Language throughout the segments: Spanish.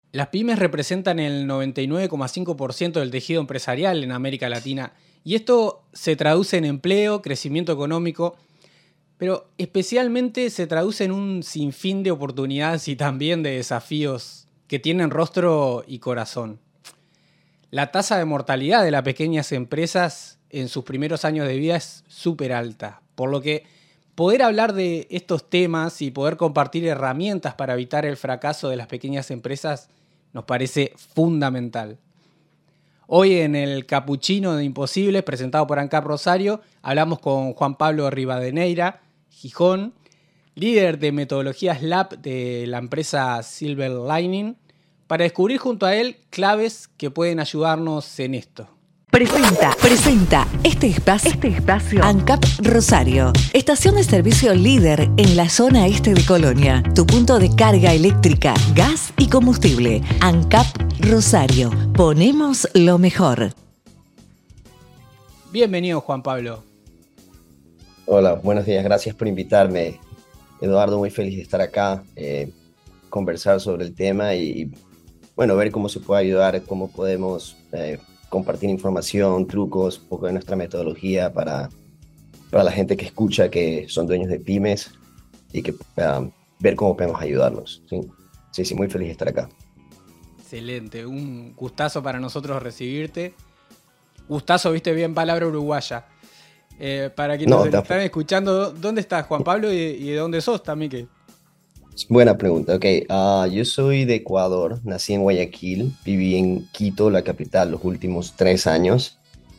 Las pymes representan el 99,5% del tejido empresarial en América Latina y esto se traduce en empleo, crecimiento económico, pero especialmente se traduce en un sinfín de oportunidades y también de desafíos que tienen rostro y corazón. La tasa de mortalidad de las pequeñas empresas en sus primeros años de vida es súper alta, por lo que poder hablar de estos temas y poder compartir herramientas para evitar el fracaso de las pequeñas empresas nos parece fundamental. Hoy en el Capuchino de Imposibles, presentado por ANCAP Rosario, hablamos con Juan Pablo Rivadeneira Gijón, líder de metodologías Lab de la empresa Silver Lining, para descubrir junto a él claves que pueden ayudarnos en esto. Presenta este espacio ANCAP Rosario, estación de servicio líder en la zona este de Colonia, tu punto de carga eléctrica, gas y combustible. ANCAP Rosario, ponemos lo mejor. Bienvenido, Juan Pablo. Hola, buenos días, gracias por invitarme. Eduardo, muy feliz de estar acá, conversar sobre el tema y bueno, ver cómo se puede ayudar, cómo podemos compartir información, trucos, un poco de nuestra metodología para la gente que escucha, que son dueños de pymes y que ver cómo podemos ayudarlos. Sí, muy feliz de estar acá. Excelente, un gustazo para nosotros recibirte. Gustazo, viste bien, palabra uruguaya. Para quienes nos están escuchando, ¿dónde estás, Juan Pablo? ¿Y de dónde sos también? ¿Qué? Buena pregunta, ok. Yo soy de Ecuador, nací en Guayaquil, viví en Quito, la capital, los últimos 3 años.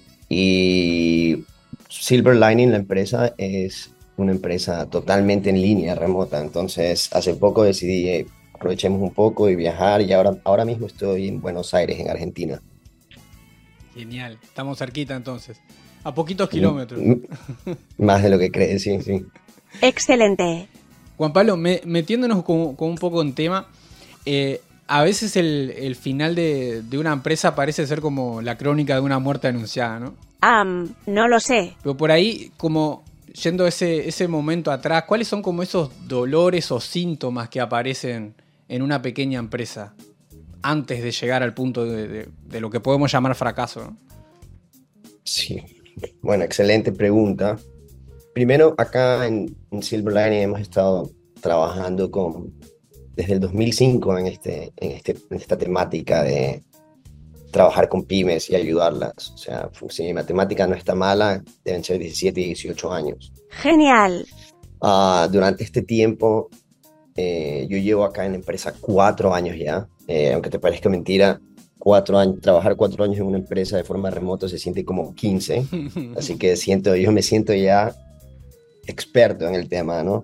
Y Silver Lining, la empresa, es una empresa totalmente en línea, remota. Entonces, hace poco decidí, aprovechemos un poco y viajar, y ahora mismo estoy en Buenos Aires, en Argentina. Genial, estamos cerquita entonces, a poquitos kilómetros. Más de lo que crees, sí. Excelente. Juan Pablo, metiéndonos con un poco en tema, a veces el final de una empresa parece ser como la crónica de una muerte anunciada, ¿no? No lo sé. Pero por ahí, como yendo ese momento atrás, ¿cuáles son como esos dolores o síntomas que aparecen en una pequeña empresa antes de llegar al punto de lo que podemos llamar fracaso, ¿no? Sí, bueno, excelente pregunta. Primero, acá en Silver Lining hemos estado trabajando desde el 2005 en esta temática de trabajar con pymes y ayudarlas. O sea, si mi matemática no está mala, deben ser 17 y 18 años. Genial. Durante este tiempo, yo llevo acá en la empresa 4 años ya. Aunque te parezca mentira, 4 años, trabajar 4 años en una empresa de forma remota se siente como 15. Así que yo me siento ya experto en el tema, ¿no?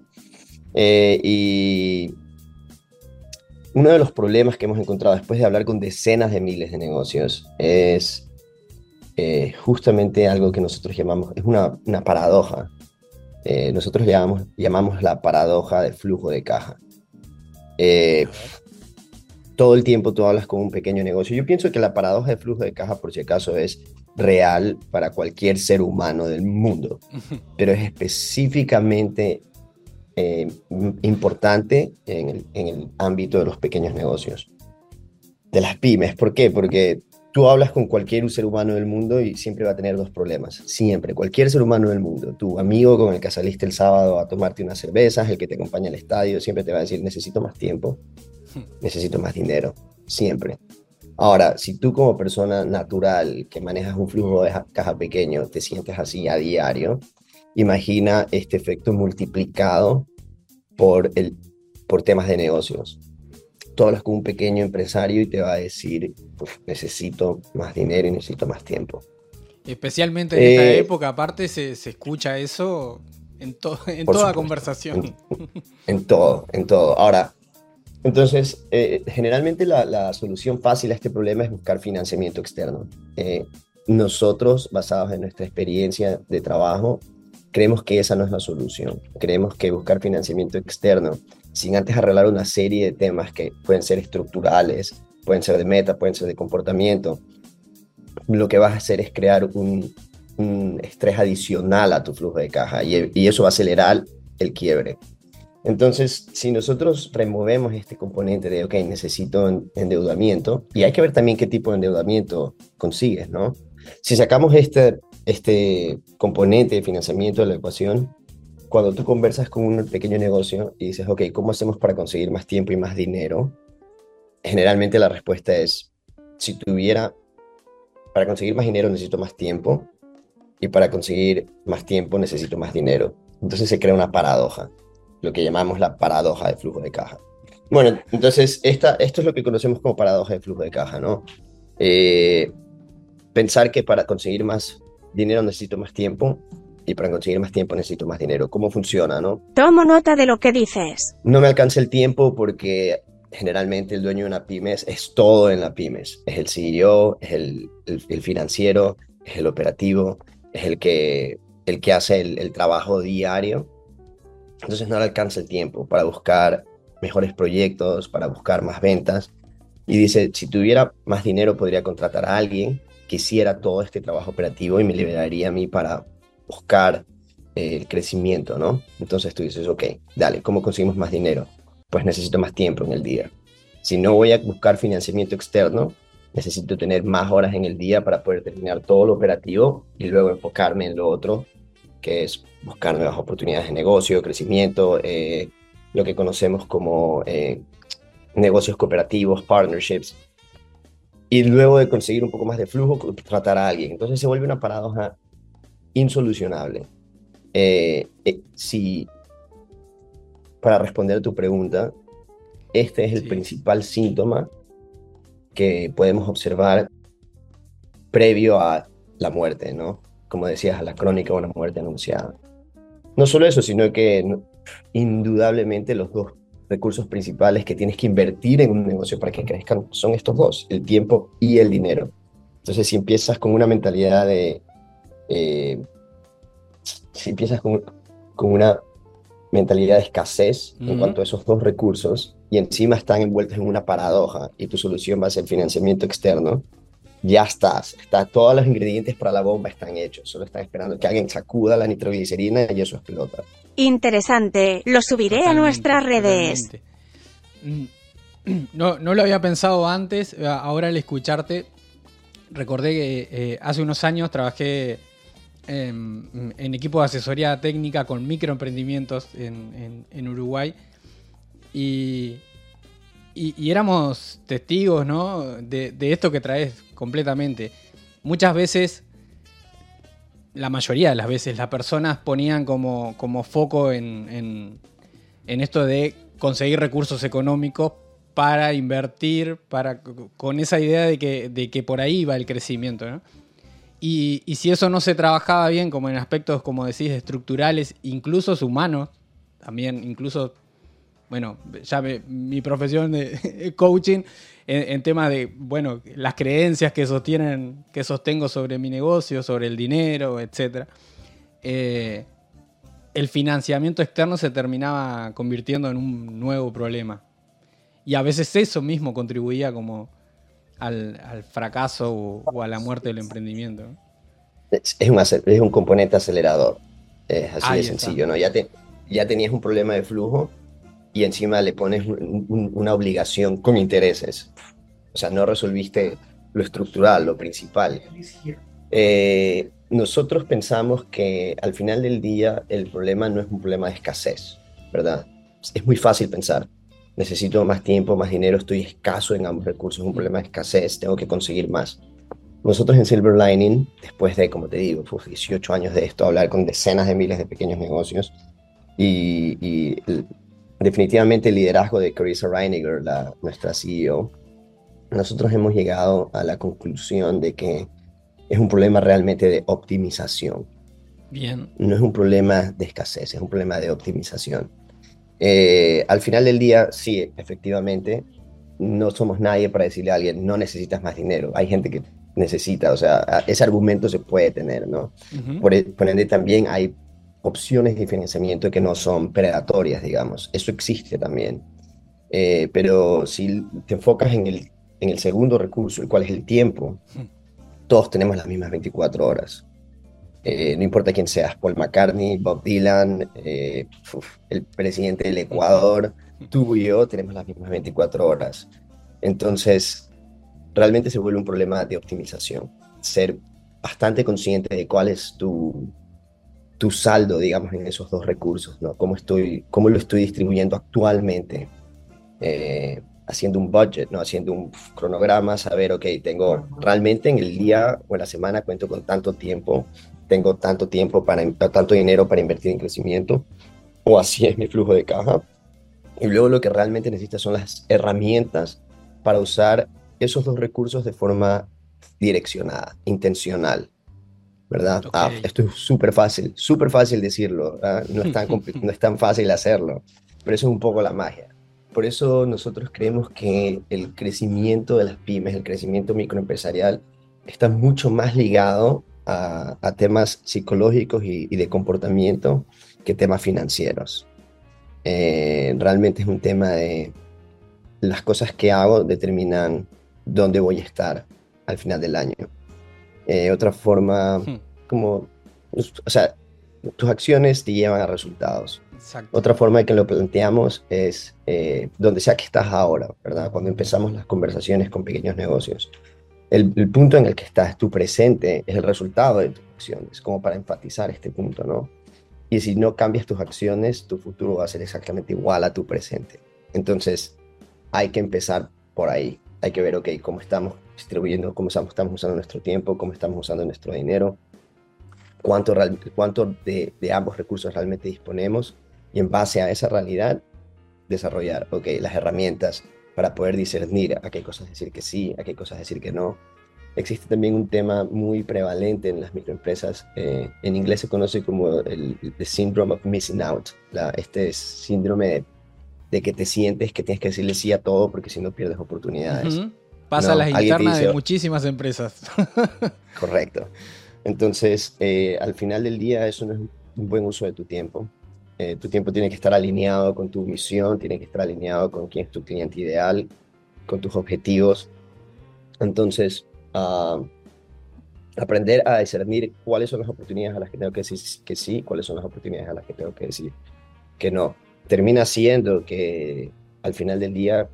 Y uno de los problemas que hemos encontrado después de hablar con decenas de miles de negocios es justamente algo que nosotros llamamos, es una paradoja. Nosotros llamamos la paradoja de flujo de caja. Todo el tiempo tú hablas con un pequeño negocio. Yo pienso que la paradoja de flujo de caja, por si acaso, es real para cualquier ser humano del mundo, pero es específicamente importante en el ámbito de los pequeños negocios, de las pymes. ¿Por qué? Porque tú hablas con cualquier ser humano del mundo y siempre va a tener 2 problemas, siempre, cualquier ser humano del mundo. Tu amigo con el que saliste el sábado a tomarte unas cervezas, el que te acompaña al estadio, siempre te va a decir, necesito más tiempo, necesito más dinero, siempre. Ahora, si tú como persona natural que manejas un flujo de caja pequeño te sientes así a diario, imagina este efecto multiplicado por temas de negocios. Tú hablas con un pequeño empresario y te va a decir, necesito más dinero y necesito más tiempo. Especialmente en esta época, aparte se escucha eso en toda supuesto, conversación. En todo. Ahora, entonces, generalmente la solución fácil a este problema es buscar financiamiento externo. Nosotros, basados en nuestra experiencia de trabajo, creemos que esa no es la solución. Creemos que buscar financiamiento externo, sin antes arreglar una serie de temas que pueden ser estructurales, pueden ser de meta, pueden ser de comportamiento, lo que vas a hacer es crear un estrés adicional a tu flujo de caja y eso va a acelerar el quiebre. Entonces, si nosotros removemos este componente de, ok, necesito endeudamiento, y hay que ver también qué tipo de endeudamiento consigues, ¿no? Si sacamos este componente de financiamiento de la ecuación, cuando tú conversas con un pequeño negocio y dices, ok, ¿cómo hacemos para conseguir más tiempo y más dinero? Generalmente la respuesta es, para conseguir más dinero necesito más tiempo, y para conseguir más tiempo necesito más dinero. Entonces se crea una paradoja, lo que llamamos la paradoja de flujo de caja. Bueno, entonces esto es lo que conocemos como paradoja de flujo de caja, ¿no? Pensar que para conseguir más dinero necesito más tiempo y para conseguir más tiempo necesito más dinero. ¿Cómo funciona, no? Tomo nota de lo que dices. No me alcanza el tiempo porque generalmente el dueño de una pymes es todo en la pymes. Es el CEO, es el financiero, es el operativo, es el que hace el trabajo diario. Entonces no le alcanza el tiempo para buscar mejores proyectos, para buscar más ventas. Y dice, si tuviera más dinero podría contratar a alguien que hiciera todo este trabajo operativo y me liberaría a mí para buscar el crecimiento, ¿no? Entonces tú dices, ok, dale, ¿cómo conseguimos más dinero? Pues necesito más tiempo en el día. Si no voy a buscar financiamiento externo, necesito tener más horas en el día para poder terminar todo lo operativo y luego enfocarme en lo otro, que es buscar nuevas oportunidades de negocio, crecimiento, lo que conocemos como negocios cooperativos, partnerships, y luego de conseguir un poco más de flujo, contratar a alguien. Entonces se vuelve una paradoja insolucionable. Si, para responder a tu pregunta, este es el principal síntoma que podemos observar previo a la muerte, ¿no? Como decías, a la crónica de una muerte anunciada. No solo eso, sino que indudablemente los dos recursos principales que tienes que invertir en un negocio para que crezcan son estos dos, el tiempo y el dinero. Entonces, si empiezas con una mentalidad si empiezas con una mentalidad de escasez en cuanto a esos dos recursos y encima están envueltos en una paradoja y tu solución va a ser financiamiento externo, ya todos los ingredientes para la bomba están hechos, solo están esperando que alguien sacuda la nitroglicerina y eso explota. Interesante, lo subiré a nuestras redes. No lo había pensado antes, ahora al escucharte recordé que hace unos años trabajé en equipo de asesoría técnica con microemprendimientos en Uruguay y éramos testigos, ¿no? de esto que traes completamente. Muchas veces, la mayoría de las veces, las personas ponían como foco en esto de conseguir recursos económicos para invertir, con esa idea de que por ahí va el crecimiento, ¿no? Y si eso no se trabajaba bien, como en aspectos, como decís, estructurales, incluso humanos, también, incluso, bueno, ya mi profesión de coaching, en temas de, bueno, las creencias que sostengo sobre mi negocio, sobre el dinero, etc. El financiamiento externo se terminaba convirtiendo en un nuevo problema. Y a veces eso mismo contribuía como al fracaso o a la muerte del emprendimiento, ¿no? Es un componente acelerador, es así Ahí de sencillo, ¿no? Ya tenías un problema de flujo y encima le pones una obligación con intereses. O sea, no resolviste lo estructural, lo principal. Nosotros pensamos que al final del día el problema no es un problema de escasez, ¿verdad? Es muy fácil pensar, necesito más tiempo, más dinero, estoy escaso en ambos recursos, es un problema de escasez, tengo que conseguir más. Nosotros en Silver Lining, después de, como te digo, 18 años de esto, hablar con decenas de miles de pequeños negocios y definitivamente el liderazgo de Carissa Reiniger, nuestra CEO, nosotros hemos llegado a la conclusión de que es un problema realmente de optimización. Bien. No es un problema de escasez, es un problema de optimización. Al final del día, sí, efectivamente, no somos nadie para decirle a alguien, no necesitas más dinero. Hay gente que necesita, o sea, ese argumento se puede tener, ¿no? Uh-huh. Por ende, también hay opciones de financiamiento que no son predatorias, digamos. Eso existe también. Pero si te enfocas en el segundo recurso, el cual es el tiempo, todos tenemos las mismas 24 horas. No importa quién seas, Paul McCartney, Bob Dylan, el presidente del Ecuador, tú y yo tenemos las mismas 24 horas. Entonces, realmente se vuelve un problema de optimización. Ser bastante consciente de cuál es tu saldo, digamos, en esos dos recursos, ¿no? Cómo lo estoy distribuyendo actualmente, haciendo un budget, ¿no? Haciendo un cronograma, saber, ok, tengo realmente en el día o en la semana cuento con tanto tiempo, tengo tanto tiempo tanto dinero para invertir en crecimiento, o así es mi flujo de caja. Y luego lo que realmente necesitas son las herramientas para usar esos dos recursos de forma direccionada, intencional, ¿verdad? Ok. Esto es súper fácil decirlo, ¿ah? No es no es tan fácil hacerlo, pero eso es un poco la magia. Por eso nosotros creemos que el crecimiento de las pymes, el crecimiento microempresarial, está mucho más ligado a temas psicológicos y de comportamiento que temas financieros. Realmente es un tema de las cosas que hago determinan dónde voy a estar al final del año. Otra forma, como, o sea, tus acciones te llevan a resultados. Exacto. Otra forma de que lo planteamos es donde sea que estás ahora, ¿verdad? Cuando empezamos las conversaciones con pequeños negocios. El punto en el que estás, tu presente, es el resultado de tus acciones, como para enfatizar este punto, ¿no? Y si no cambias tus acciones, tu futuro va a ser exactamente igual a tu presente. Entonces, hay que empezar por ahí. Hay que ver, ok, cómo estamos distribuyendo, estamos usando nuestro tiempo, cómo estamos usando nuestro dinero, cuánto de ambos recursos realmente disponemos, y en base a esa realidad, desarrollar, ok, las herramientas para poder discernir a qué cosas decir que sí, a qué cosas decir que no. Existe también un tema muy prevalente en las microempresas. En inglés se conoce como el the syndrome of missing out, este síndrome de que te sientes que tienes que decirle sí a todo porque si no pierdes oportunidades. Pasa a No, las alguien te internas dice, de muchísimas empresas. correcto. Entonces, al final del día, eso no es un buen uso de tu tiempo. Tu tiempo tiene que estar alineado con tu misión, tiene que estar alineado con quién es tu cliente ideal, con tus objetivos. Entonces, aprender a discernir cuáles son las oportunidades a las que tengo que decir que sí, cuáles son las oportunidades a las que tengo que decir que no. Termina siendo que al final del día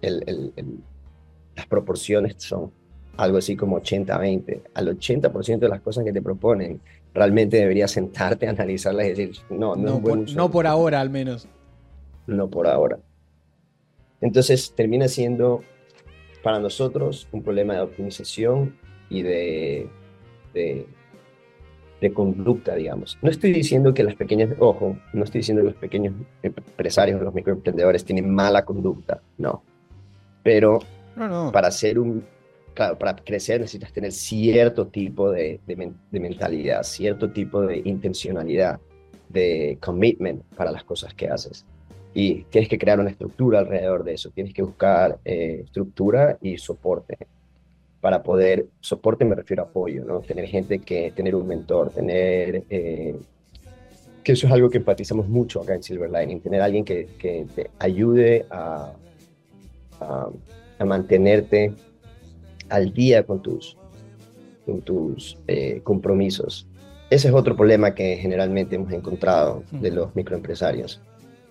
las proporciones son algo así como 80-20. Al 80% de las cosas que te proponen, realmente deberías sentarte a analizarlas y decir, no es un buen uso. No por ahora, al menos. No por ahora. Entonces termina siendo para nosotros un problema de optimización y de conducta, digamos. No estoy diciendo que no estoy diciendo que los pequeños empresarios, los microemprendedores tienen mala conducta, no. Pero No. claro, para crecer necesitas tener cierto tipo de mentalidad, cierto tipo de intencionalidad, de commitment para las cosas que haces. Y tienes que crear una estructura alrededor de eso, tienes que buscar estructura y soporte. Soporte me refiero a apoyo, ¿no? Tener un mentor, que eso es algo que enfatizamos mucho acá en Silver Lining, tener alguien que te ayude a mantenerte al día con tus compromisos. Ese es otro problema que generalmente hemos encontrado de los microempresarios.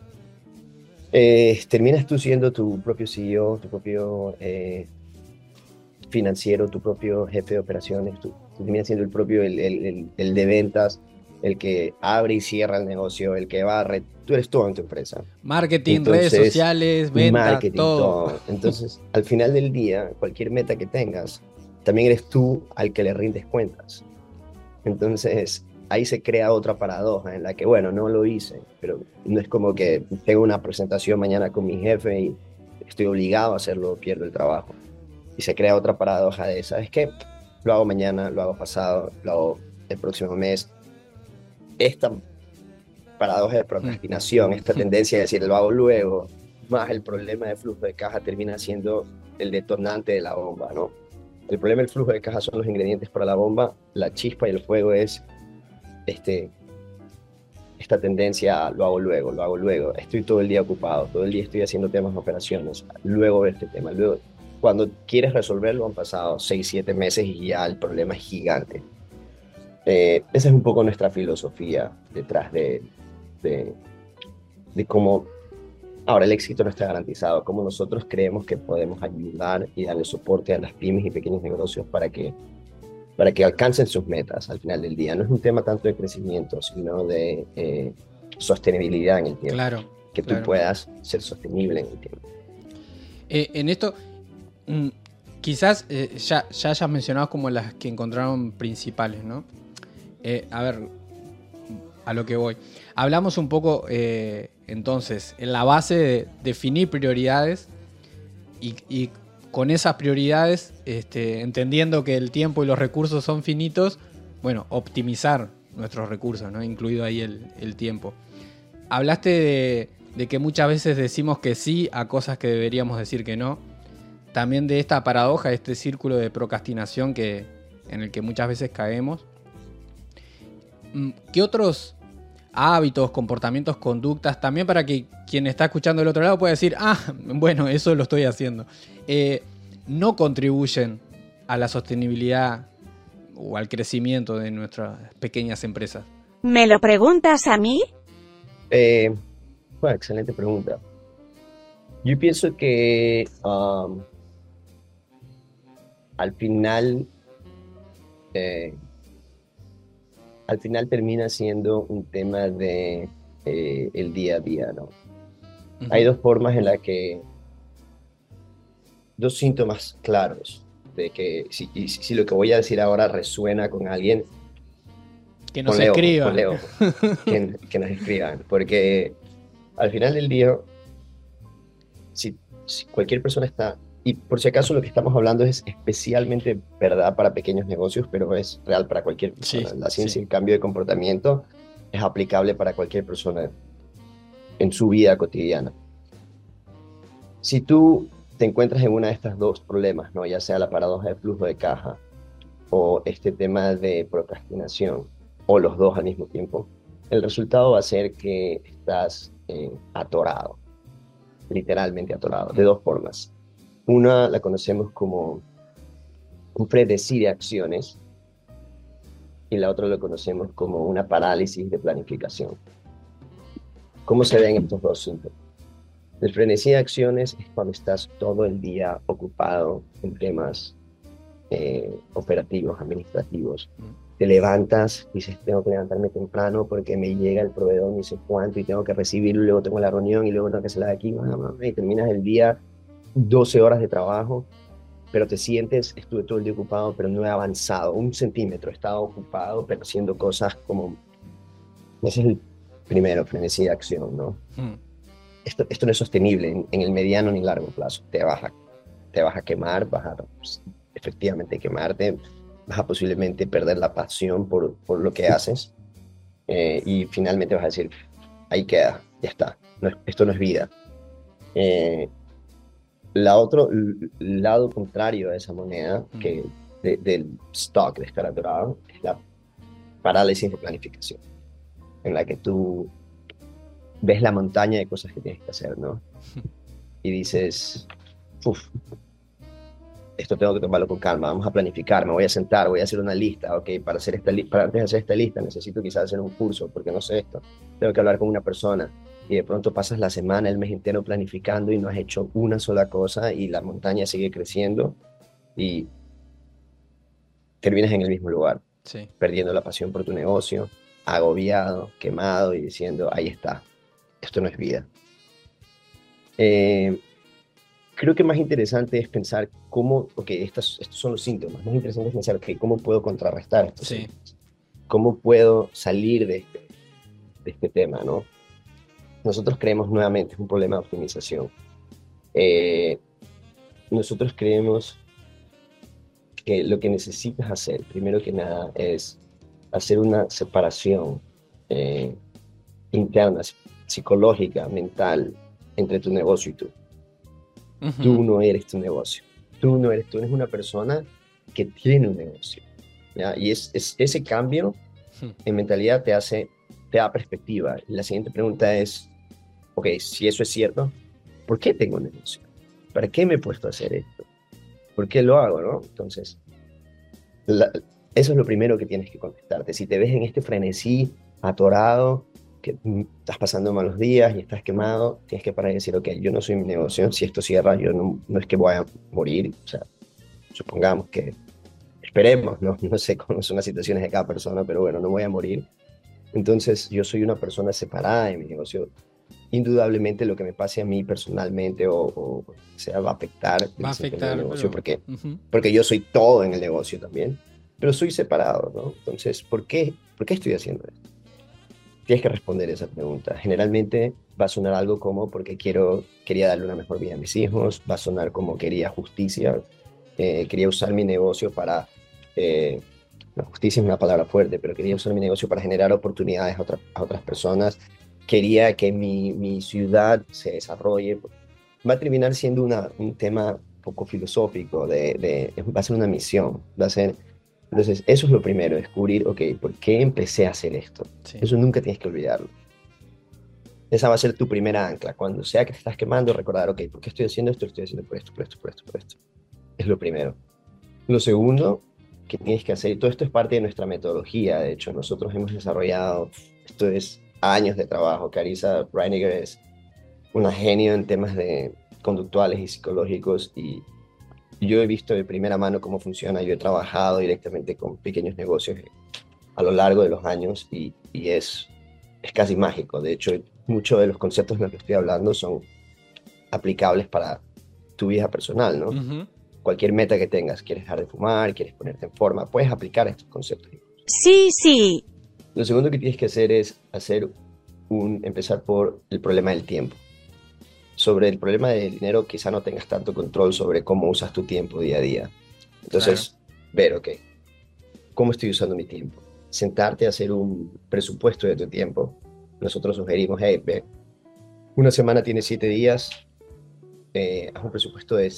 Terminas tú siendo tu propio CEO, tu propio financiero, tu propio jefe de operaciones, tú terminas siendo el de ventas, el que abre y cierra el negocio, el que barre, tú eres todo en tu empresa. Marketing, Entonces, redes sociales, ventas, todo. Entonces, al final del día, cualquier meta que tengas, también eres tú al que le rindes cuentas. Entonces, ahí se crea otra paradoja en la que, bueno, no lo hice, pero no es como que tengo una presentación mañana con mi jefe y estoy obligado a hacerlo, pierdo el trabajo. Y se crea otra paradoja de, ¿sabes qué? Lo hago mañana, lo hago pasado, lo hago el próximo mes. Esta paradoja de procrastinación, esta tendencia de decir lo hago luego, más el problema de flujo de caja termina siendo el detonante de la bomba, ¿no? El problema del flujo de caja son los ingredientes para la bomba, la chispa y el fuego es esta tendencia a lo hago luego, estoy todo el día ocupado, todo el día estoy haciendo temas de operaciones, luego este tema, luego, cuando quieres resolverlo han pasado 6-7 meses y ya el problema es gigante. Esa es un poco nuestra filosofía detrás de, de cómo, ahora el éxito no está garantizado, cómo nosotros creemos que podemos ayudar y darle soporte a las pymes y pequeños negocios para que alcancen sus metas al final del día. No es un tema tanto de crecimiento, sino de sostenibilidad en el tiempo. Claro. Que tú puedas ser sostenible en el tiempo. En esto, quizás ya hayas mencionado como las que encontraron principales, ¿no? A ver, a lo que voy. Hablamos un poco, entonces, en la base de definir prioridades y con esas prioridades, entendiendo que el tiempo y los recursos son finitos, bueno, optimizar nuestros recursos, ¿no? Incluido ahí el tiempo. Hablaste de que muchas veces decimos que sí a cosas que deberíamos decir que no. También de esta paradoja, este círculo de procrastinación en el que muchas veces caemos. ¿Qué otros hábitos, comportamientos, conductas, también para que quien está escuchando del otro lado pueda decir, bueno, eso lo estoy haciendo, no contribuyen a la sostenibilidad o al crecimiento de nuestras pequeñas empresas? ¿Me lo preguntas a mí? Bueno, excelente pregunta. Yo pienso que al final termina siendo un tema de el día a día, ¿no? Uh-huh. Hay dos formas en las que, dos síntomas claros de que si lo que voy a decir ahora resuena con alguien, que nos escriban. Que nos escriban, porque al final del día, si cualquier persona está, y por si acaso lo que estamos hablando es especialmente verdad para pequeños negocios, pero es real para cualquier persona. La ciencia y el cambio de comportamiento es aplicable para cualquier persona en su vida cotidiana. Si tú te encuentras en una de estas dos problemas, ¿no? Ya sea la paradoja de flujo de caja o este tema de procrastinación, o los dos al mismo tiempo, el resultado va a ser que estás atorado, literalmente atorado, de dos formas. Una la conocemos como un frenesí de acciones y la otra lo conocemos como una parálisis de planificación. ¿Cómo se ven estos dos síntomas? El frenesí de acciones es cuando estás todo el día ocupado en temas operativos, administrativos. Te levantas, dices, tengo que levantarme temprano porque me llega el proveedor, no sé cuánto, y tengo que recibirlo, y luego tengo la reunión, y luego tengo que hacerla de aquí, y terminas el día 12 horas de trabajo, pero te sientes, estuve todo el día ocupado, pero no he avanzado, 1 centímetro, he estado ocupado, pero haciendo cosas como... Ese es el primero, frenesí de acción, ¿no? Esto no es sostenible en el mediano ni largo plazo. Te vas a quemar, vas a efectivamente quemarte, vas a posiblemente perder la pasión por lo que haces, y finalmente vas a decir, ahí queda, ya está, esto no es vida. El lado contrario a esa moneda, que del stock descaraturado, es la parálisis de planificación, en la que tú ves la montaña de cosas que tienes que hacer, ¿no? Y dices, esto tengo que tomarlo con calma, vamos a planificar, me voy a sentar, voy a hacer una lista, ok, para antes de hacer esta lista necesito quizás hacer un curso, porque no sé esto, tengo que hablar con una persona, y de pronto pasas la semana, el mes entero planificando y no has hecho una sola cosa, y la montaña sigue creciendo, y terminas en el mismo lugar, perdiendo la pasión por tu negocio, agobiado, quemado, y diciendo, ahí está, esto no es vida. Creo que más interesante es pensar cómo, estos son los síntomas, más interesante es pensar, ¿cómo puedo contrarrestar estos síntomas? ¿Cómo puedo salir de este tema, ¿no? Nosotros creemos nuevamente, es un problema de optimización. Nosotros creemos que lo que necesitas hacer, primero que nada, es hacer una separación interna, psicológica, mental, entre tu negocio y tú. Uh-huh. Tú no eres tu negocio. Tú eres una persona que tiene un negocio, ¿ya? Y ese cambio en mentalidad te da perspectiva. La siguiente pregunta es, si eso es cierto, ¿por qué tengo un negocio? ¿Para qué me he puesto a hacer esto? ¿Por qué lo hago, no? Entonces, Eso es lo primero que tienes que contestarte. Si te ves en este frenesí atorado, que estás pasando malos días y estás quemado, tienes que parar y decir, ok, yo no soy mi negocio, si esto cierra, yo no es que voy a morir, o sea, supongamos que, esperemos, no sé cómo son las situaciones de cada persona, pero bueno, no voy a morir. Entonces, yo soy una persona separada de mi negocio. Indudablemente lo que me pase a mí personalmente o sea, va a afectar el Va a desempeño afectar, del negocio, pero... porque, Ujú. porque yo soy todo en el negocio también, pero soy separado, ¿no? Entonces, ¿por qué estoy haciendo esto? Tienes que responder esa pregunta. Generalmente va a sonar algo como porque quería darle una mejor vida a mis hijos, va a sonar como quería justicia, quería usar mi negocio para, eh, no, justicia es una palabra fuerte, pero quería usar mi negocio para generar oportunidades a otras personas, quería que mi ciudad se desarrolle. Va a terminar siendo un tema poco filosófico, va a ser una misión, va a ser... Entonces, eso es lo primero, descubrir, ok, ¿por qué empecé a hacer esto? Sí. Eso nunca tienes que olvidarlo. Esa va a ser tu primera ancla. Cuando sea que te estás quemando, recordar, ok, ¿por qué estoy haciendo esto? Lo estoy haciendo por esto, por esto, por esto, por esto. Es lo primero. Lo segundo que tienes que hacer, y todo esto es parte de nuestra metodología, de hecho, nosotros hemos desarrollado, esto es años de trabajo. Carissa Reiniger es una genio en temas de conductuales y psicológicos, y yo he visto de primera mano cómo funciona. Yo he trabajado directamente con pequeños negocios a lo largo de los años y es casi mágico. De hecho, muchos de los conceptos de los que estoy hablando son aplicables para tu vida personal, ¿no? Ujú. Cualquier meta que tengas, quieres dejar de fumar, quieres ponerte en forma, puedes aplicar estos conceptos. Sí, sí. Lo segundo que tienes que hacer es empezar por el problema del tiempo. Sobre el problema del dinero, quizá no tengas tanto control sobre cómo usas tu tiempo día a día. Entonces, ver, ok, ¿cómo estoy usando mi tiempo? Sentarte a hacer un presupuesto de tu tiempo. Nosotros sugerimos, hey, ve, una semana tiene 7 días, haz un presupuesto de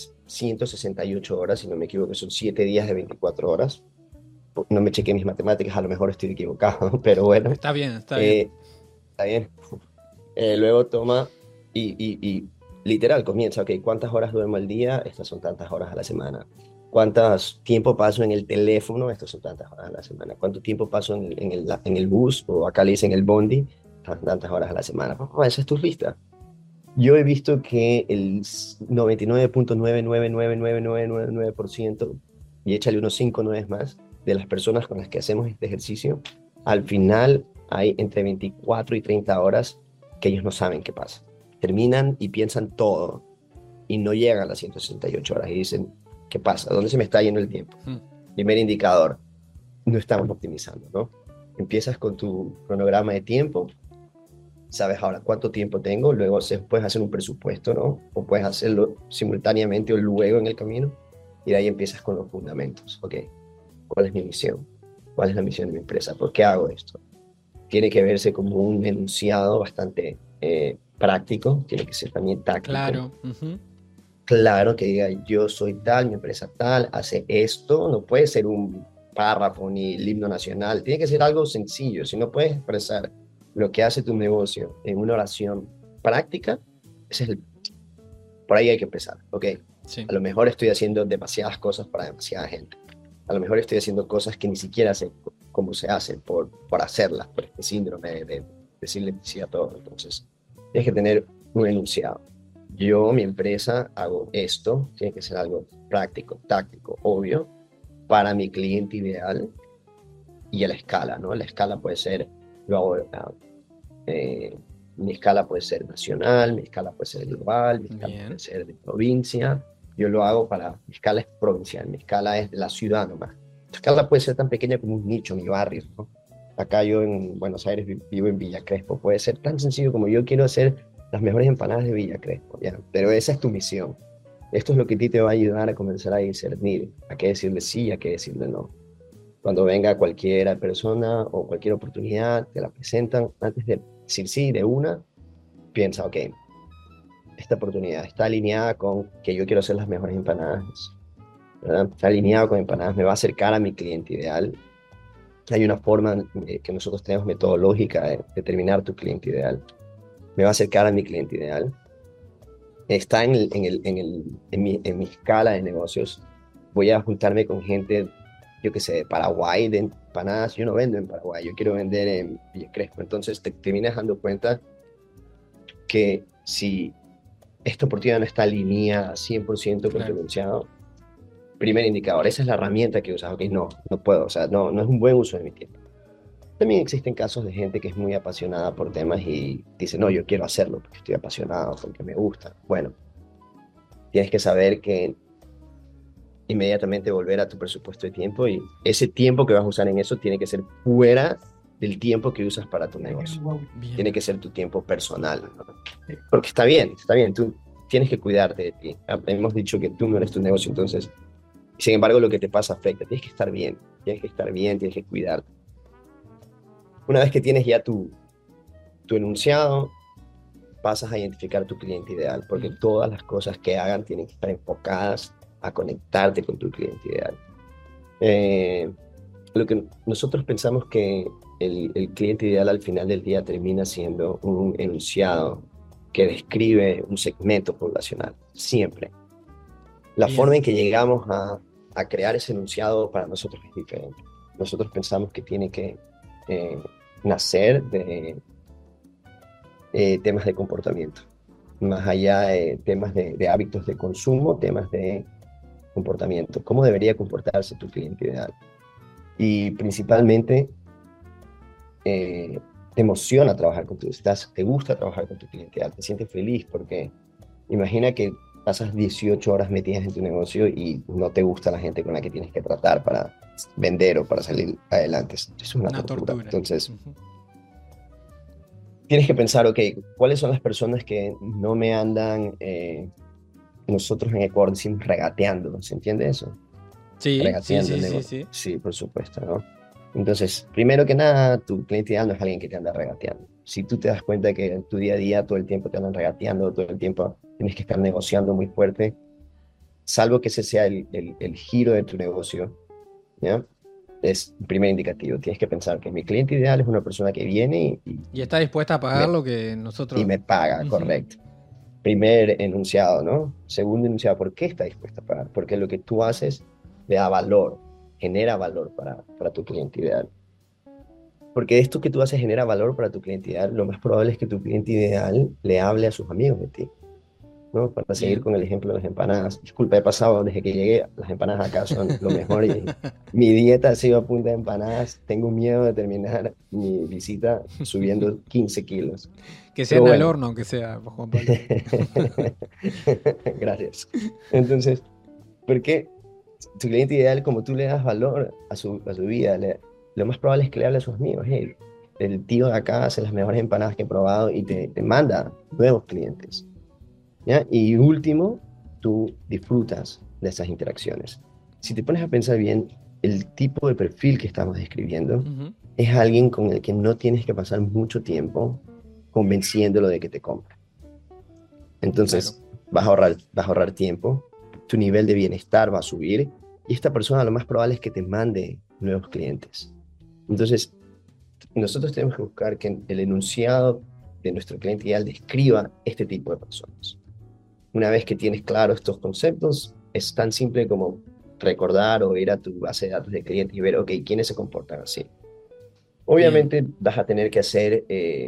168 horas, si no me equivoco, son 7 días de 24 horas. No me chequé mis matemáticas, a lo mejor estoy equivocado, pero bueno. Está bien, está bien. Está bien. Luego toma y literal comienza, ok, ¿cuántas horas duermo al día? Estas son tantas horas a la semana. ¿Cuánto tiempo paso en el teléfono? Estas son tantas horas a la semana. ¿Cuánto tiempo paso en el bus? O acá le dicen el bondi, tantas horas a la semana. Esa es tu lista. Yo he visto que el 99.9999999%, y échale unos 5 nueves más, de las personas con las que hacemos este ejercicio, al final hay entre 24 y 30 horas que ellos no saben qué pasa. Terminan y piensan todo y no llegan a las 168 horas y dicen, ¿qué pasa? ¿Dónde se me está yendo el tiempo? Primer indicador, no estamos optimizando, ¿no? Empiezas con tu cronograma de tiempo, sabes ahora cuánto tiempo tengo, luego puedes hacer un presupuesto, ¿no? O puedes hacerlo simultáneamente o luego en el camino, y de ahí empiezas con los fundamentos. Ok, ¿cuál es mi misión? ¿Cuál es la misión de mi empresa? ¿Por qué hago esto? Tiene que verse como un enunciado bastante práctico, tiene que ser también táctico. Claro. Uh-huh. Claro, que diga, yo soy tal, mi empresa tal, hace esto, no puede ser un párrafo ni el himno nacional, tiene que ser algo sencillo. Si no puedes expresar lo que hace tu negocio en una oración práctica, por ahí hay que empezar, ¿ok? Sí. A lo mejor estoy haciendo demasiadas cosas para demasiada gente. A lo mejor estoy haciendo cosas que ni siquiera sé cómo se hacen por hacerlas, por este síndrome de decirle sí a todo. Entonces, tienes que tener un enunciado. Yo, mi empresa, hago esto, tiene que ser algo práctico, táctico, obvio, para mi cliente ideal y a la escala, ¿no? La escala puede ser, mi escala puede ser nacional, mi escala puede ser global, mi escala puede ser de provincia. Yo lo hago mi escala es provincial, mi escala es de la ciudad nomás. Mi escala puede ser tan pequeña como un nicho, mi barrio, ¿no? Acá yo en Buenos Aires vivo en Villa Crespo, puede ser tan sencillo como yo quiero hacer las mejores empanadas de Villa Crespo, ¿ya? Pero esa es tu misión. Esto es lo que a ti te va a ayudar a comenzar a discernir a qué decirle sí y a qué decirle no. Cuando venga cualquier persona o cualquier oportunidad, te la presentan, antes de decir sí de una, piensa, ok, esta oportunidad está alineada con que yo quiero hacer las mejores empanadas, ¿verdad? Está alineado con empanadas, me va a acercar a mi cliente ideal. Hay una forma que nosotros tenemos metodológica de determinar tu cliente ideal. Me va a acercar a mi cliente ideal. Está en mi escala de negocios. Voy a juntarme con gente yo qué sé, de Paraguay, de empanadas. Yo no vendo en Paraguay, yo quiero vender en Villa Crespo. Entonces te terminas dando cuenta que si esta oportunidad no está alineada 100% con tu Claro. enunciado, primer indicador, esa es la herramienta que usas. Ok, no puedo, o sea, no es un buen uso de mi tiempo. También existen casos de gente que es muy apasionada por temas y dice, no, yo quiero hacerlo porque estoy apasionado, porque me gusta. Bueno, tienes que saber que inmediatamente volver a tu presupuesto de tiempo y ese tiempo que vas a usar en eso tiene que ser fuera del tiempo que usas para tu negocio. Bien. Tiene que ser tu tiempo personal, ¿no? Porque está bien, tú tienes que cuidarte de ti. Hemos dicho que tú no eres tu negocio, entonces, sin embargo, lo que te pasa afecta. Tienes que estar bien, tienes que cuidarte. Una vez que tienes ya tu enunciado, pasas a identificar tu cliente ideal, porque todas las cosas que hagan tienen que estar enfocadas a conectarte con tu cliente ideal. Lo que nosotros pensamos que el cliente ideal al final del día termina siendo un enunciado que describe un segmento poblacional, siempre. La Bien. forma en que llegamos a crear ese enunciado para nosotros es diferente. Nosotros pensamos que tiene que nacer de temas de comportamiento, más allá de temas de hábitos de consumo, temas de comportamiento. ¿Cómo debería comportarse tu cliente ideal? Y principalmente, te emociona trabajar con te gusta trabajar con tu cliente ideal, te sientes feliz porque imagina que pasas 18 horas metidas en tu negocio y no te gusta la gente con la que tienes que tratar para vender o para salir adelante. Es una tortura. Entonces, tienes que pensar, ok, ¿cuáles son las personas que no me andan, nosotros en Ecuador decimos regateando, ¿se entiende eso? Sí, Regateando el negocio. sí. Sí, por supuesto, ¿no? Entonces, primero que nada, tu cliente ideal no es alguien que te anda regateando. Si tú te das cuenta que en tu día a día todo el tiempo te andan regateando, todo el tiempo tienes que estar negociando muy fuerte, salvo que ese sea el giro de tu negocio, ¿ya? Es el primer indicativo. Tienes que pensar que mi cliente ideal es una persona que viene y está dispuesta a pagar lo que nosotros... Y me paga, correcto. Primer enunciado, ¿no? Segundo enunciado, ¿por qué está dispuesta a pagar? Porque lo que tú haces le da valor, genera valor para tu cliente ideal. Porque esto que tú haces genera valor para tu cliente ideal, lo más probable es que tu cliente ideal le hable a sus amigos de ti, ¿no? Para seguir con el ejemplo de las empanadas. Disculpa, he pasado desde que llegué, las empanadas acá son lo mejor y mi dieta ha sido a punta de empanadas. Tengo miedo de terminar mi visita subiendo 15 kilos. Que sea en el horno, aunque sea, Juan Pablo. Gracias. Entonces, porque tu cliente ideal, como tú le das valor a su vida, lo más probable es que le hable a sus amigos. Hey, el tío de acá hace las mejores empanadas que he probado y te manda nuevos clientes, ¿ya? Y último, tú disfrutas de esas interacciones. Si te pones a pensar bien, el tipo de perfil que estamos describiendo es alguien con el que no tienes que pasar mucho tiempo convenciéndolo de que te compre. Entonces, vas a ahorrar tiempo, tu nivel de bienestar va a subir y esta persona lo más probable es que te mande nuevos clientes. Entonces, nosotros tenemos que buscar que el enunciado de nuestro cliente ideal describa este tipo de personas. Una vez que tienes claro estos conceptos, es tan simple como recordar o ir a tu base de datos de clientes y ver, ok, ¿quiénes se comportan así? Obviamente vas a tener que hacer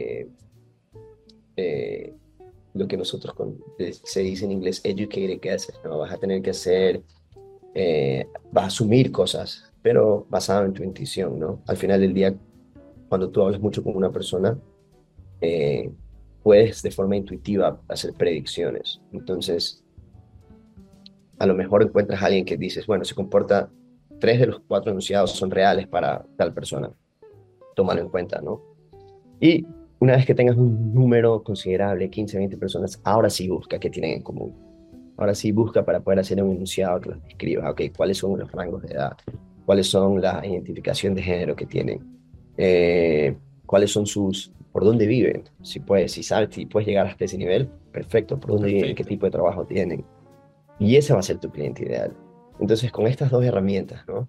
lo que nosotros se dice en inglés educated guesses, ¿no? Vas a tener que hacer, vas a asumir cosas, pero basado en tu intuición, ¿no? Al final del día, cuando tú hablas mucho con una persona, puedes de forma intuitiva hacer predicciones. Entonces, a lo mejor encuentras a alguien que dices, bueno, se comporta, 3 de los 4 enunciados son reales para tal persona. Tómalo en cuenta, ¿no? Y una vez que tengas un número considerable, 15, 20 personas, ahora sí busca qué tienen en común. Ahora sí busca para poder hacer un enunciado que los describa. Ok, ¿cuáles son los rangos de edad? ¿Cuáles son la identificación de género que tienen? ¿Cuáles son por dónde viven? Si sabes, si puedes llegar hasta ese nivel, perfecto. ¿Por dónde viven? ¿Qué tipo de trabajo tienen? Y ese va a ser tu cliente ideal. Entonces, con estas 2 herramientas, ¿no?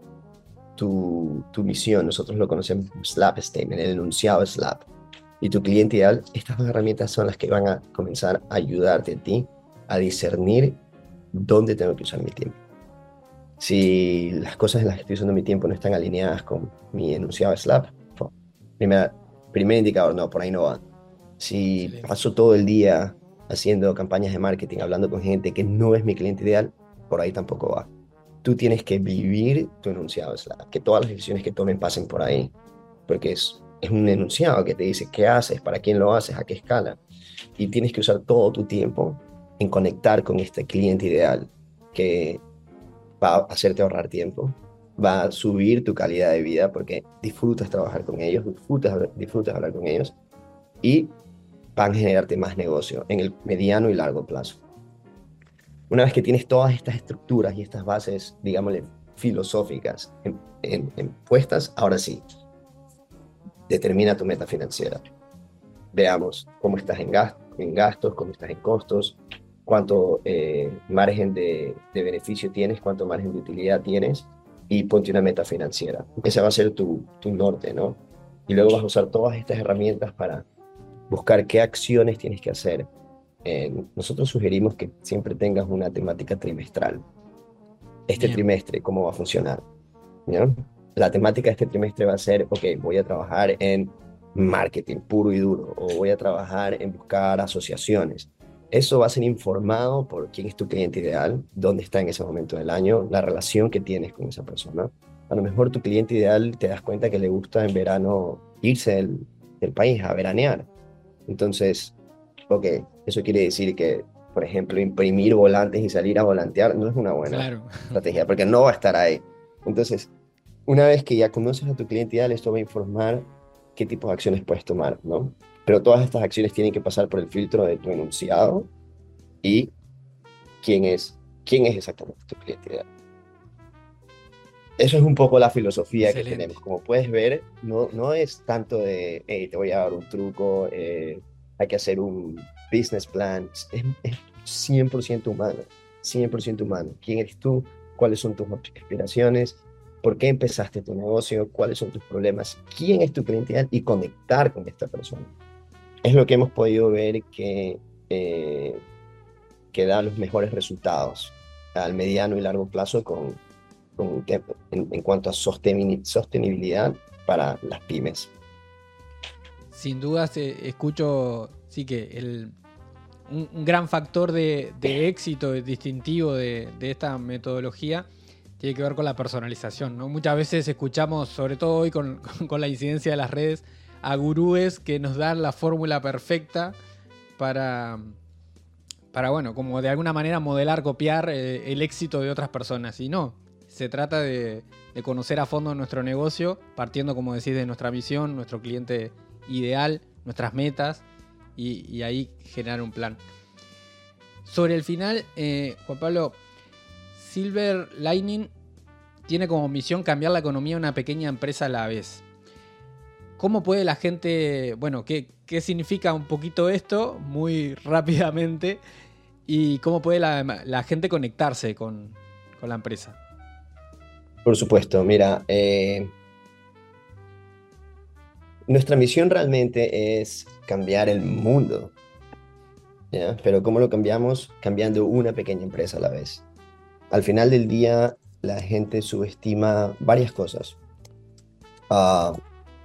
Tu misión, nosotros lo conocemos como SLAP Statement, el enunciado SLAP. Y tu cliente ideal, estas 2 herramientas son las que van a comenzar a ayudarte a ti a discernir dónde tengo que usar mi tiempo. Si las cosas en las que estoy usando mi tiempo no están alineadas con mi enunciado SLAP, primera, primer indicador, no, por ahí no va. Si Excelente. paso todo el día haciendo campañas de marketing, hablando con gente que no es mi cliente ideal, por ahí tampoco va. Tú tienes que vivir tu enunciado SLAP, que todas las decisiones que tomen pasen por ahí, porque es un enunciado que te dice qué haces, para quién lo haces, a qué escala, y tienes que usar todo tu tiempo en conectar con este cliente ideal que va a hacerte ahorrar tiempo, va a subir tu calidad de vida porque disfrutas trabajar con ellos, disfrutas hablar con ellos y van a generarte más negocio en el mediano y largo plazo. Una vez que tienes todas estas estructuras y estas bases, digámosle, filosóficas puestas, ahora sí, determina tu meta financiera. Veamos cómo estás en gastos, cómo estás en costos, cuánto margen de beneficio tienes, cuánto margen de utilidad tienes y ponte una meta financiera. Esa va a ser tu norte, ¿no? Y luego vas a usar todas estas herramientas para buscar qué acciones tienes que hacer. Nosotros sugerimos que siempre tengas una temática trimestral. Este Bien. trimestre, ¿cómo va a funcionar? ¿Ya? La temática de este trimestre va a ser, ok, voy a trabajar en marketing puro y duro, o voy a trabajar en buscar asociaciones. Eso va a ser informado por quién es tu cliente ideal, dónde está en ese momento del año, la relación que tienes con esa persona. A lo mejor tu cliente ideal te das cuenta que le gusta en verano irse del país a veranear. Entonces, ok, eso quiere decir que, por ejemplo, imprimir volantes y salir a volantear no es una buena Claro. estrategia, porque no va a estar ahí. Entonces, una vez que ya conoces a tu cliente ideal, esto va a informar qué tipo de acciones puedes tomar, ¿no? Pero todas estas acciones tienen que pasar por el filtro de tu enunciado y quién es exactamente tu cliente ideal. Eso es un poco la filosofía que Excelente. tenemos. Como puedes ver, no es tanto de, hey, te voy a dar un truco, hay que hacer un business plan. Es 100% humano, 100% humano. ¿Quién eres tú? ¿Cuáles son tus aspiraciones? ¿Por qué empezaste tu negocio? ¿Cuáles son tus problemas? ¿Quién es tu cliente ideal? Y conectar con esta persona. Es lo que hemos podido ver que da los mejores resultados al mediano y largo plazo en cuanto a sostenibilidad para las pymes. Sin dudas, escucho, sí que un gran factor de éxito distintivo de esta metodología tiene que ver con la personalización, ¿no? Muchas veces escuchamos, sobre todo hoy con la incidencia de las redes, a gurúes que nos dan la fórmula perfecta para, bueno, como de alguna manera modelar, copiar el éxito de otras personas. Y no, se trata de conocer a fondo nuestro negocio, partiendo, como decís, de nuestra visión, nuestro cliente ideal, nuestras metas, y ahí generar un plan. Sobre el final, Juan Pablo, Silver Lining tiene como misión cambiar la economía de una pequeña empresa a la vez. ¿Cómo puede la gente, bueno, qué significa un poquito esto, muy rápidamente, y cómo puede la gente conectarse con la empresa? Por supuesto, mira, nuestra misión realmente es cambiar el mundo, ¿ya? Pero ¿cómo lo cambiamos? Cambiando una pequeña empresa a la vez. Al final del día, la gente subestima varias cosas. Ah,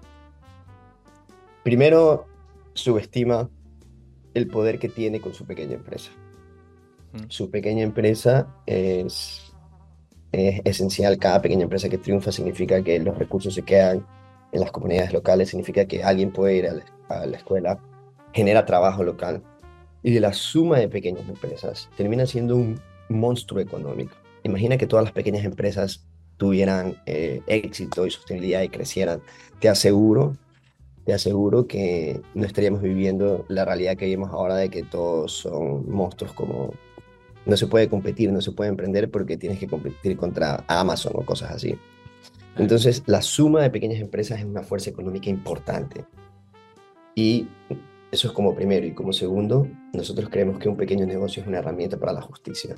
primero, subestima el poder que tiene con su pequeña empresa. Su pequeña empresa es esencial. Cada pequeña empresa que triunfa significa que los recursos se quedan en las comunidades locales, significa que alguien puede ir a la escuela, genera trabajo local. Y de la suma de pequeñas empresas termina siendo un monstruo económico. Imagina que todas las pequeñas empresas tuvieran éxito y sostenibilidad y crecieran. Te aseguro que no estaríamos viviendo la realidad que vivimos ahora de que todos son monstruos, como no se puede competir, no se puede emprender porque tienes que competir contra Amazon o cosas así. Entonces, la suma de pequeñas empresas es una fuerza económica importante. Y eso es como primero. Y como segundo, nosotros creemos que un pequeño negocio es una herramienta para la justicia.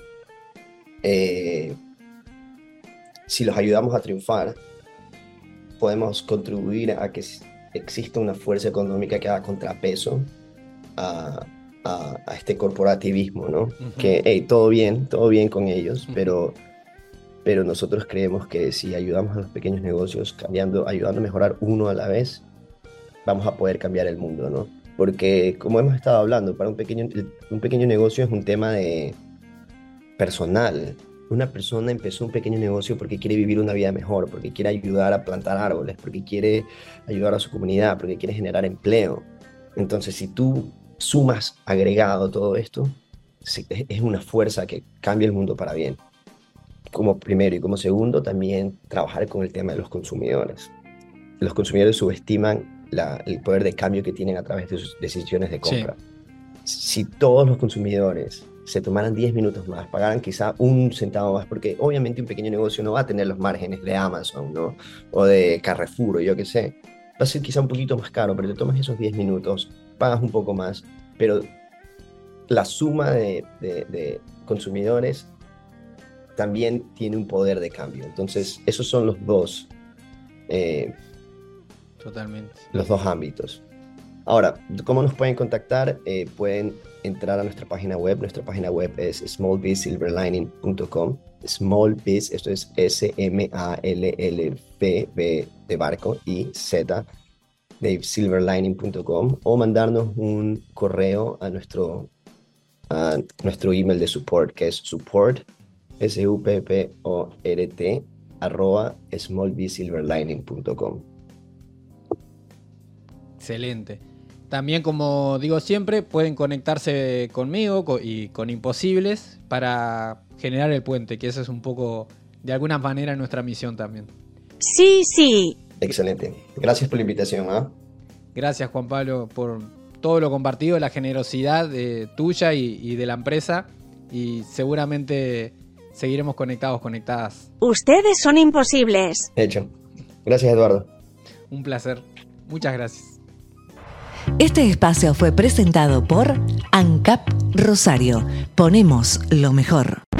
Si los ayudamos a triunfar, podemos contribuir a que exista una fuerza económica que haga contrapeso a este corporativismo, ¿no? Uh-huh. Que, hey, todo bien con ellos, Uh-huh. pero pero nosotros creemos que si ayudamos a los pequeños negocios, ayudando a mejorar uno a la vez, vamos a poder cambiar el mundo, ¿no? Porque, como hemos estado hablando, para un pequeño negocio es un tema de personal. Una persona empezó un pequeño negocio porque quiere vivir una vida mejor, porque quiere ayudar a plantar árboles, porque quiere ayudar a su comunidad, porque quiere generar empleo. Entonces, si tú sumas agregado todo esto, es una fuerza que cambia el mundo para bien. Como primero, y como segundo, también trabajar con el tema de los consumidores. Los consumidores subestiman el poder de cambio que tienen a través de sus decisiones de compra. Si todos los consumidores se tomaran 10 minutos más, pagaran quizá 1 centavo más, porque obviamente un pequeño negocio no va a tener los márgenes de Amazon, ¿no? O de Carrefour, o yo qué sé. Va a ser quizá un poquito más caro, pero te tomas esos 10 minutos, pagas un poco más, pero la suma de consumidores también tiene un poder de cambio. Entonces, esos son los dos. Totalmente. Los dos ámbitos. Ahora, ¿cómo nos pueden contactar? Pueden entrar a nuestra página web. Nuestra página web es smallbizsilverlining.com. Smallbiz, esto es S-M-A-L-L-B de barco y Z de silverlining.com, o mandarnos un correo a nuestro email de support, que es support, S-U-P-P-O-R-T, @smallbizsilverlining.com. Excelente. También, como digo siempre, pueden conectarse conmigo y con Imposibles para generar el puente, que eso es un poco, de alguna manera, nuestra misión también. Sí, sí. Excelente. Gracias por la invitación, ¿eh? Gracias, Juan Pablo, por todo lo compartido, la generosidad tuya y de la empresa, y seguramente seguiremos conectadas. Ustedes son imposibles. Hecho. Gracias, Eduardo. Un placer. Muchas gracias. Este espacio fue presentado por ANCAP Rosario. Ponemos lo mejor.